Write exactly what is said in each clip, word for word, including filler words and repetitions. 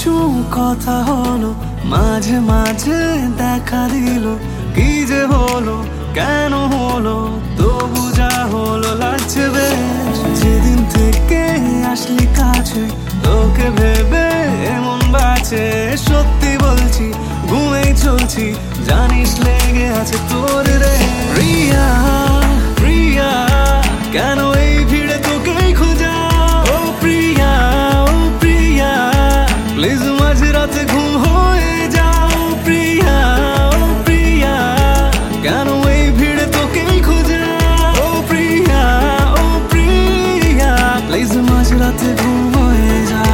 কিছু কথা হলো, মাঝে মাঝে দেখা দিল, কি যে হলো কেন হলো, তবু যা হলো লাগছে বেশ। যেদিন থেকে আসলি কাছে, তোকে ভেবে এমন বাঁচে, সত্যি বলছি ঘুমেই চলছি, জানিস লেগে আছে তোর রে। প্রিয়া প্রিয়া কেন এই ভিড়ে তোকেই খোঁজা, ও প্রিয়া ও প্রিয়া প্লিজ মাঝরাতে ঘুম হয়ে যাও। প্রিয়া ও প্রিয়া কেন এই ভিড়ে তোকেই খোঁজা, ও প্রিয়া ও প্রিয়া প্লিজ মাঝরাতে ঘুম হয়ে যাও।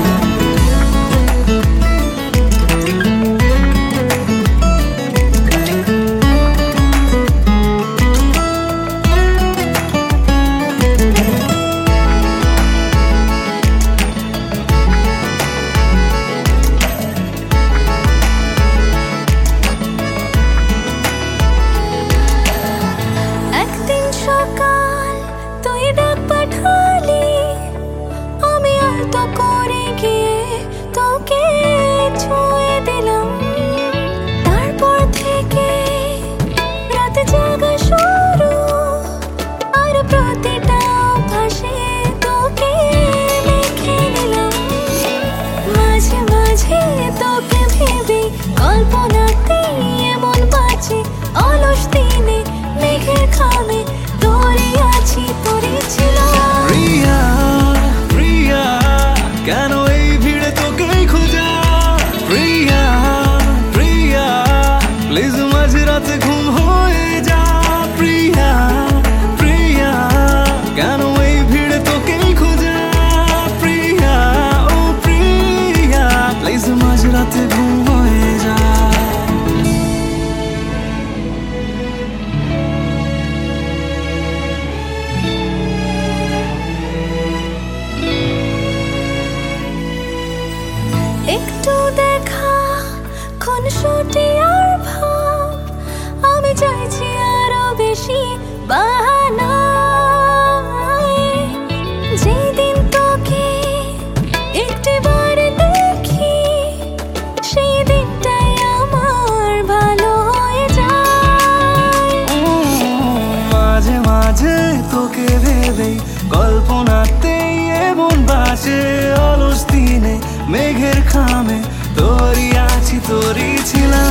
সকাল তুই ডাক পাঠালি, আমি আলতো করে গিয়ে তোকে ছুঁয়ে দিলাম। তারপর থেকে রাত জাগা শুরু, আর প্রতিটা অভ্যাসে তোকে মেখে নিলাম। মাঝে মাঝে তোকে ভেবে কল্পনাতেই এমন বাঁচে, অলস দিনে মেঘের খামে তোরে আছি, তোরে ছিলাম। প্রিয়া প্রিয়া কেন এই ভিড়ে তোকেই খোঁজা, প্রিয়া প্রিয়া প্লিজ মাঝরাতে ঘুম হয়ে যা। প্রিয়া প্রিয়া কেন এই ভিড়ে তোকেই খোঁজা, প্রিয়া ও প্রিয়া প্লিজ মাঝরাতে ঘুম হয়ে যা। একটু দেখা খুনসুটি আর ভাব, আমি চাইছি আরো বেশি বাহানা। যেদিন তোকে একটিবার দেখি, সেই দিনটাই আমার ভালো হয়ে যায়। মাঝে মাঝে তোকে ভেবে কল্পনাতেই এমন বাঁচে, অলস দিনে মেঘের খামে তোরই আছি তোরই ছিলাম।